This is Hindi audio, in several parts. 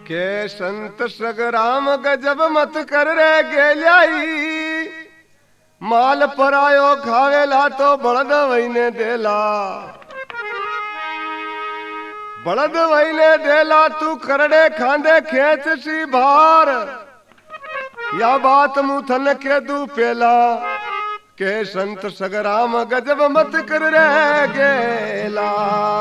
के संत सगराम गजब मत कर रे गेलाई, माल परायो खावेला तो बड़द वहीने देला, बड़द वहीने देला तू करड़े खांदे खेच सी भार, या बात मुथन के दू पेला के संत सगराम गजब मत कर रे गेला।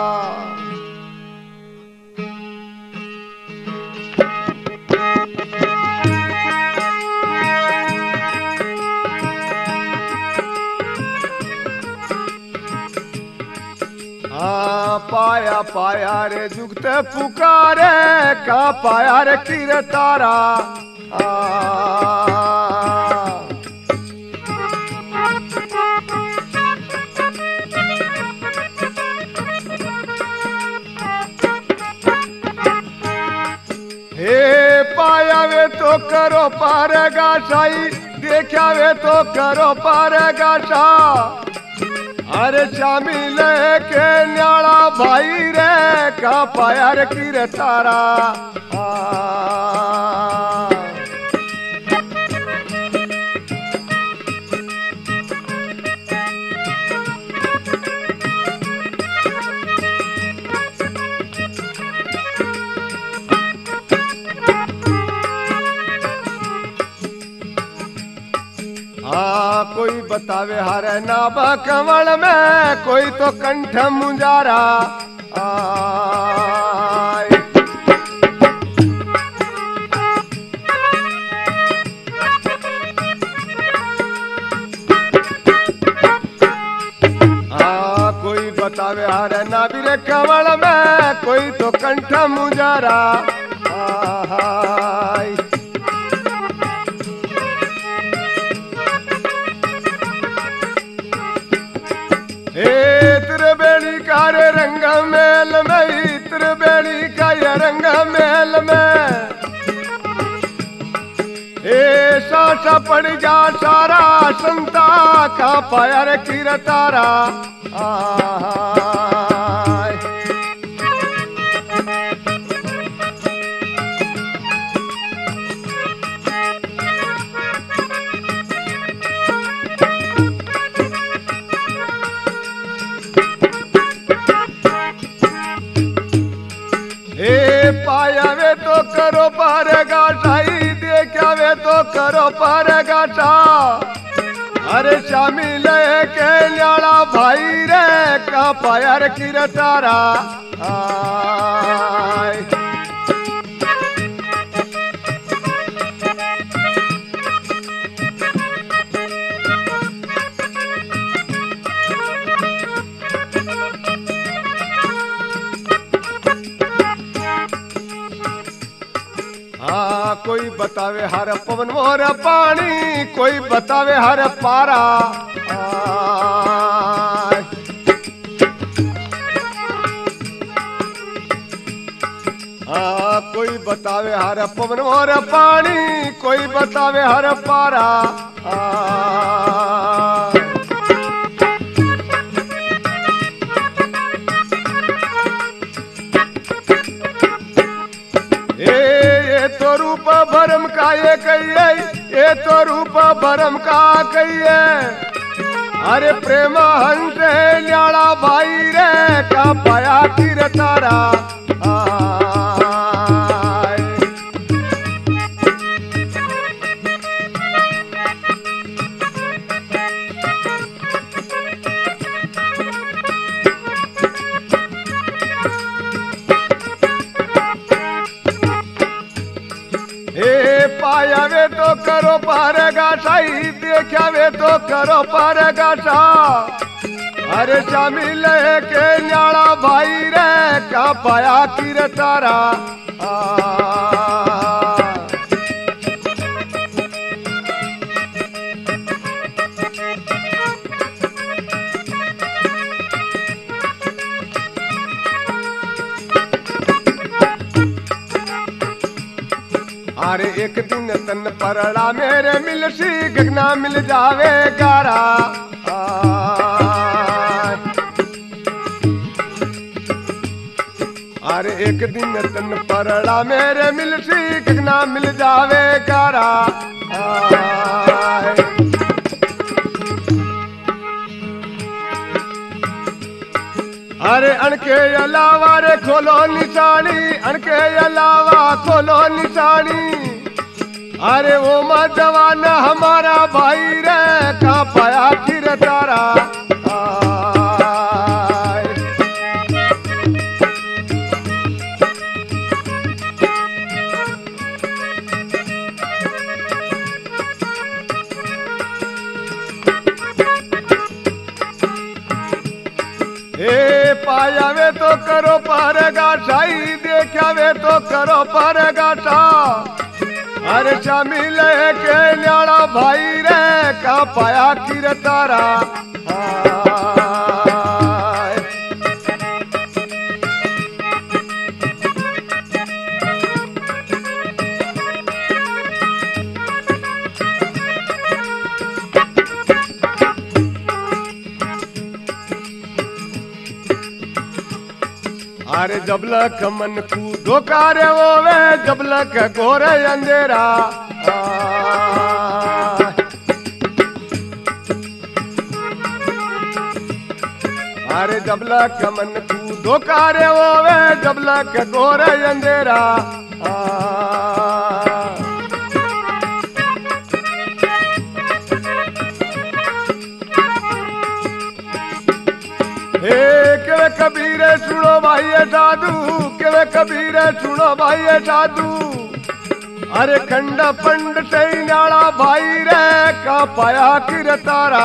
पाया पाया रे जुगत पुकारे का पाया रे किर तारा, हे पाया वे तो करो पार गाछाई, देखा वे तो करो पार गाछा, अरे शामिल के न्याला भाई रे का पाया रे की रे तारा, कोई बतावे हरे नाभा कमल में, कोई तो कंठ मुंजारा, कोई बतावे हरे नाभिर कमल में, कोई तो कंठ मुंजारा, त्रिवेणी का रे रंग मेल में, त्रिवेणी का ये रंग मेल में, ए सासा पड़ जा सारा संता का पाया रे किर तारा, पाया वे तो करो पार गाछाई, देखा वे तो करो पार गाछा, अरे शामिल के न्याला भाई रे का पाया रे किर तारा, कोई बतावे हर पवन मोर पानी, कोई बतावे हर पारा, कोई बतावे हर पवन मोर पानी, कोई बतावे हर पारा, तो रूप भरम का ये कहिए, ये तो रूप भरम का कहिए, अरे प्रेम हंस न्याला भाई रे का पाया किर तारा, पाया वे तो करो पार गाछाई, देखा वे तो करो पार गाछा, अरे शामिल के न्याला भाई रे का पाया किर तारा, अरे एक दिन तन परड़ा मेरे मिल सी गगना मिल जावे गारा, अरे एक दिन तन परड़ा मेरे मिलसी कितना मिल जावे कारा अरे अनके अलावा रे खोलो निशानी अनके अलावा खोलो निशानी अरे वो जवान हमारा भाई रे कहाँ पाया फिर तारा पाया वे तो करो पर गाठाई देखा वे तो करो पर गाठा अरे शामिल है के न्याड़ा भाई रे का पाया किर तारा अरे जबलक मन को धोखा रे वो वे जबलक गोरे अंधेरा अरे जबलक मन को धोखा रे वो वे जबलक गोरे अंधेरा के कबीर सुनो भाई साधु के कबीर सुनो भाई साधु अरे खंड पंड से नाला भाई रे का पाया किर तारा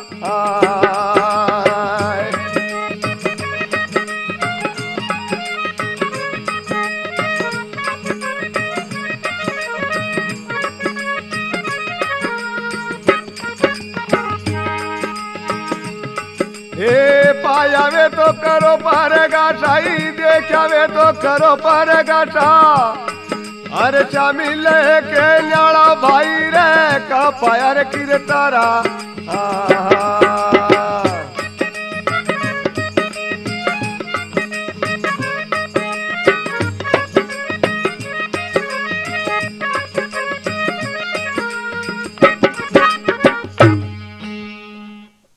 पाया वे तो करो पर गाठाई देखा वे तो करो पर गाठा अरे शामिल है के न्याड़ा भाई रे का पाया रे किर तारा